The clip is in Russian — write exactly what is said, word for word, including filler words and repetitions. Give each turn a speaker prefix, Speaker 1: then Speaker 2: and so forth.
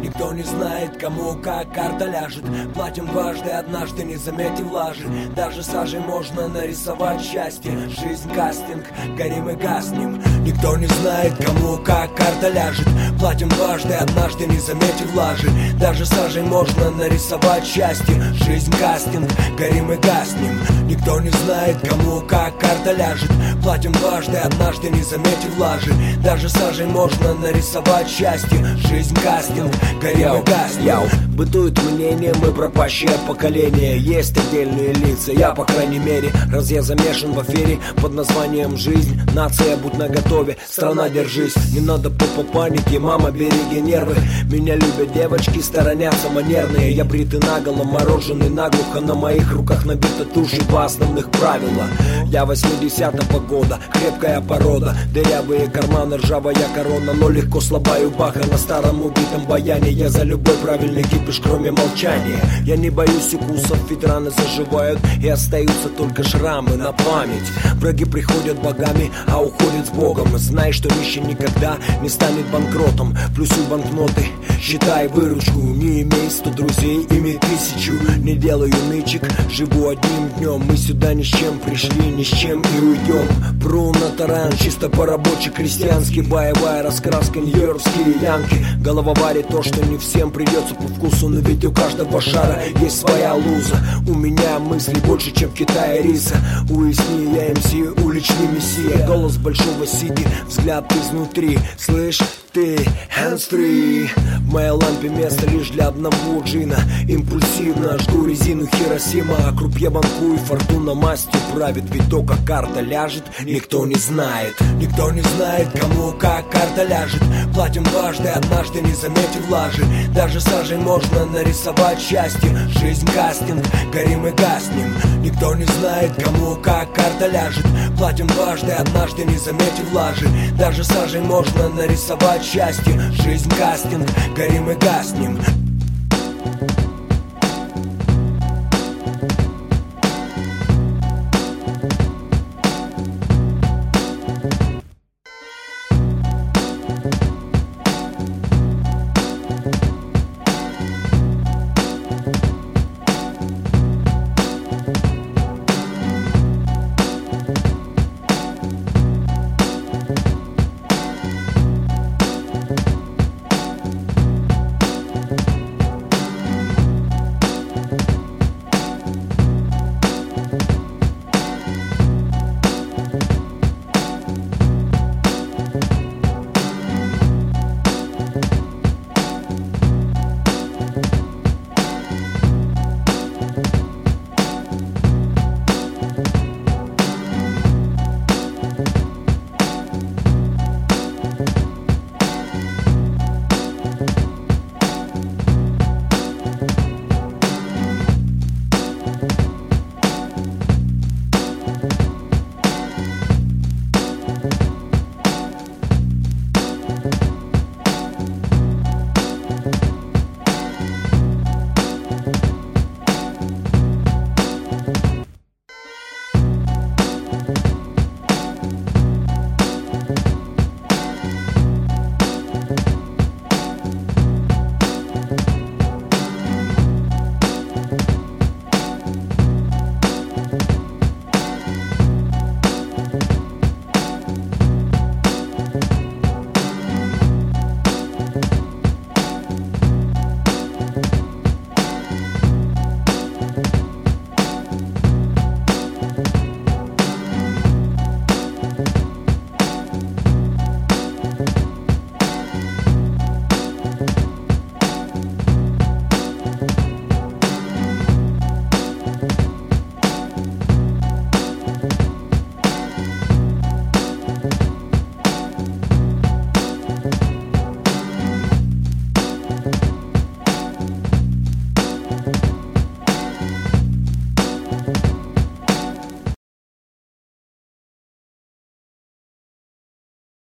Speaker 1: Никто не знает, кому как карта ляжет. Платим дважды, однажды не заметив лажи. Даже сажей можно нарисовать счастье. Жизнь кастинг, горим и гаснем. Никто не знает, кому как карта ляжет. Платим дважды, однажды не заметив лажи. Даже сажей можно нарисовать счастье. Жизнь кастинг, горим и гаснем. Никто не знает, кому как карта ляжет. Платим дважды, однажды не заметив лажи. Даже сажей можно нарисовать счастье. Жизнь кастинг, горим и гаснем.
Speaker 2: Бытует мнение, мы пропащее поколение. Есть отдельные лица, я по крайней мере. Раз я замешан в афере под названием жизнь. Нация, будь наготове, страна, держись. Не надо по панике, мама, береги нервы. Меня любят девочки, сторонятся манерные. Я бритый наголо, мороженый наглухо. На моих руках набита тушь и два основных правила. Я восьмидесятого года, крепкая порода. Дырявые карманы, ржавая корона. Но легко слабаю баха на старом убитом баяне. Я за любой правильный кипиш, кроме молчания. Я не боюсь укусов, ведь раны заживают. И остаются только шрамы на память. Враги приходят богами, а уходят с Богом. Знай, что нищий никогда не станет банкротом. Плюсуй банкноты, считай выручку. Не имей сто друзей, имей тысячу. Не делаю нычек, живу одним днем. Мы сюда ни с чем пришли, ни с чем и уйдем. Пру на таран, чисто по-рабоче, крестьянский. Боевая раскраска, нью-йоркские янки. Голова варит то, что не всем придется по вкусу. Но ведь у каждого шара есть своя луза. У меня мысли больше, чем в Китае риса. Уясни, я эм си, уличный мессия. Голос большого сиди, взгляд изнутри. Слышь, ты, hands free. В моей лампе место лишь для одного джина. Импульсивно жгу резину Хиросима. А крупье банкую, фортуна мастью правит. Ведь то, как карта ляжет, никто не знает.
Speaker 1: Никто не знает, кому как карта ляжет. Платим дважды, однажды не заметив лажи. Даже сажей можно нарисовать счастье. Жизнь кастинг, горим и гаснем. Никто не знает, кому как карта ляжет. Платим дважды, однажды не заметив лажи. Даже сажей можно нарисовать счастье. Жизнь кастинг, горим и гаснем.